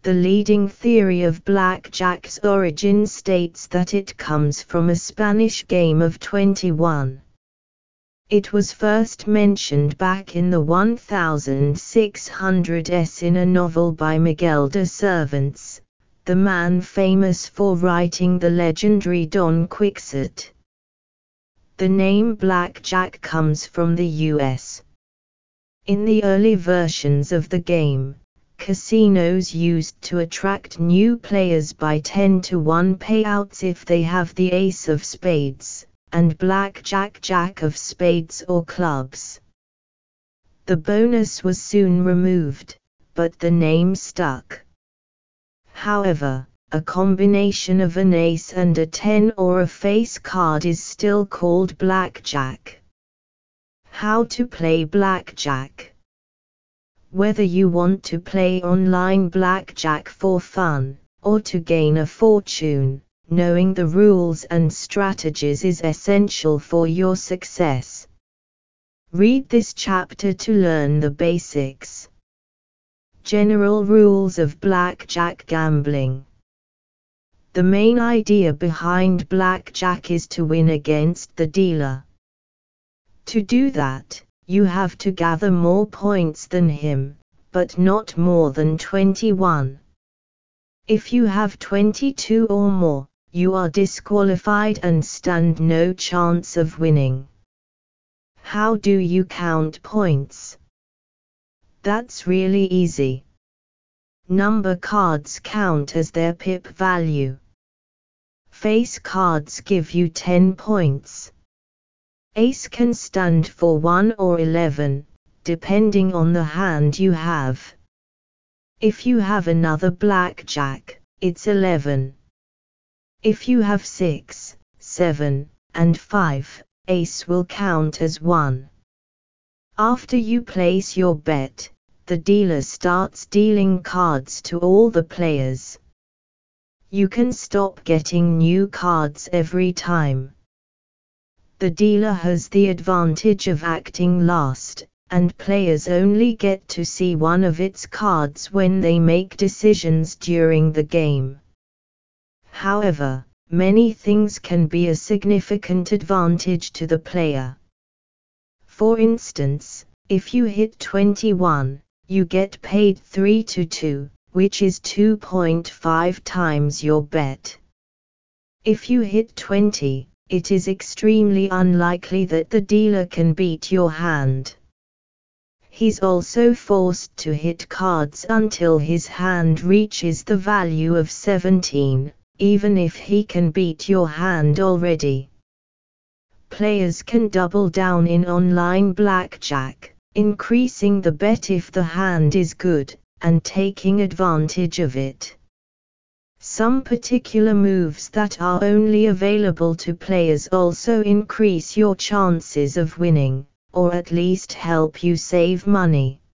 The leading theory of blackjack's origin states that it comes from a Spanish game of 21. It was first mentioned back in the 1600s in a novel by Miguel de Cervantes, the man famous for writing the legendary Don Quixote. The name blackjack comes from the US. In the early versions of the game, casinos used to attract new players by 10-to-1 payouts if they have the ace of spades, and blackjack jack of spades or clubs. The bonus was soon removed, but the name stuck. However, a combination of an ace and a 10 or a face card is still called blackjack. How to play blackjack? Whether you want to play online blackjack for fun, or to gain a fortune, knowing the rules and strategies is essential for your success. Read this chapter to learn the basics. General rules of blackjack gambling. The main idea behind blackjack is to win against the dealer. To do that, you have to gather more points than him, but not more than 21. If you have 22 or more, you are disqualified and stand no chance of winning. How do you count points? That's really easy. Number cards count as their pip value. Face cards give you 10 points. Ace can stand for 1 or 11, depending on the hand you have. If you have another blackjack, it's 11. If you have 6, 7, and 5, ace will count as 1. After you place your bet, the dealer starts dealing cards to all the players. You can stop getting new cards every time. The dealer has the advantage of acting last, and players only get to see one of its cards when they make decisions during the game. However, many things can be a significant advantage to the player. For instance, if you hit 21, you get paid 3-2, which is 2.5 times your bet. If you hit 20, it is extremely unlikely that the dealer can beat your hand. He's also forced to hit cards until his hand reaches the value of 17, even if he can beat your hand already. Players can double down in online blackjack, increasing the bet if the hand is good, and taking advantage of it. Some particular moves that are only available to players also increase your chances of winning, or at least help you save money.